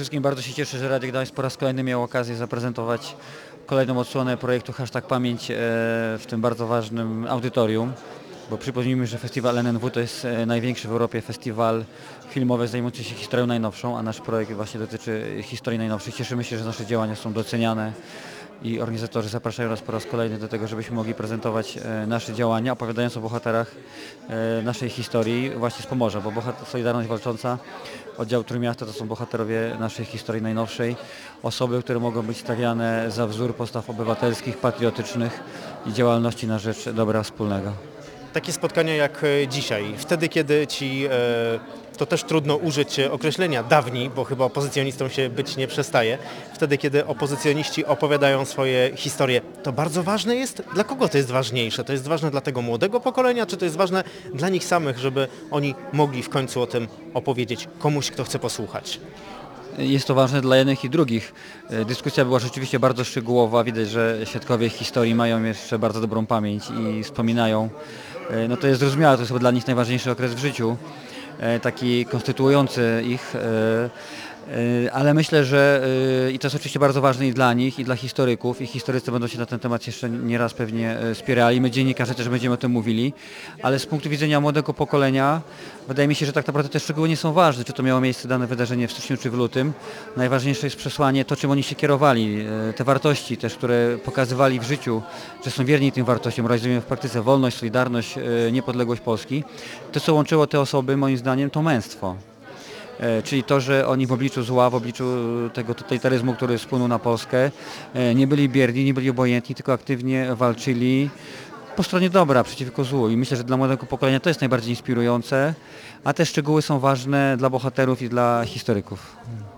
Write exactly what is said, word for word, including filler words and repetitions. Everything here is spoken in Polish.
wszystkim bardzo się cieszę, że Radio Gdańsk po raz kolejny miał okazję zaprezentować kolejną odsłonę projektu Hashtag Pamięć e, w tym bardzo ważnym audytorium, bo przypomnijmy, że festiwal N N W to jest e, największy w Europie festiwal filmowy zajmujący się historią najnowszą, a nasz projekt właśnie dotyczy historii najnowszej. Cieszymy się, że nasze działania są doceniane i organizatorzy zapraszają nas po raz kolejny do tego, żebyśmy mogli prezentować e, nasze działania, opowiadając o bohaterach e, naszej historii właśnie z Pomorza, bo bohat- Solidarność Walcząca, oddział Trójmiasto to są bohaterowie naszej historii najnowszej, osoby, które mogą być stawiane za wzór postaw obywatelskich, patriotycznych i działalności na rzecz dobra wspólnego. Takie spotkania jak e, dzisiaj, wtedy kiedy ci, e, to też trudno użyć określenia dawni, bo chyba opozycjonistą się być nie przestaje, wtedy kiedy opozycjoniści opowiadają swoje historie, to bardzo ważne jest, dla kogo to jest ważniejsze? To jest ważne dla tego młodego pokolenia, czy to jest ważne dla nich samych, żeby oni mogli w końcu o tym opowiedzieć komuś, kto chce posłuchać? Jest to ważne dla jednych i drugich. Dyskusja była rzeczywiście bardzo szczegółowa. Widać, że świadkowie historii mają jeszcze bardzo dobrą pamięć i wspominają. No to jest zrozumiałe, to jest chyba dla nich najważniejszy okres w życiu, taki konstytuujący ich. Ale myślę, że i to jest oczywiście bardzo ważne i dla nich, i dla historyków, i historycy będą się na ten temat jeszcze nieraz pewnie spierali. My dziennikarze też będziemy o tym mówili, ale z punktu widzenia młodego pokolenia wydaje mi się, że tak naprawdę te szczegóły nie są ważne, czy to miało miejsce dane wydarzenie w styczniu czy w lutym. Najważniejsze jest przesłanie, to czym oni się kierowali, te wartości też, które pokazywali w życiu, że są wierni tym wartościom, realizują w praktyce wolność, solidarność, niepodległość Polski. To, co łączyło te osoby, moim zdaniem, to męstwo. Czyli to, że oni w obliczu zła, w obliczu tego totalitaryzmu, który spłynął na Polskę, nie byli bierni, nie byli obojętni, tylko aktywnie walczyli po stronie dobra, przeciwko złu. I myślę, że dla młodego pokolenia to jest najbardziej inspirujące, a te szczegóły są ważne dla bohaterów i dla historyków.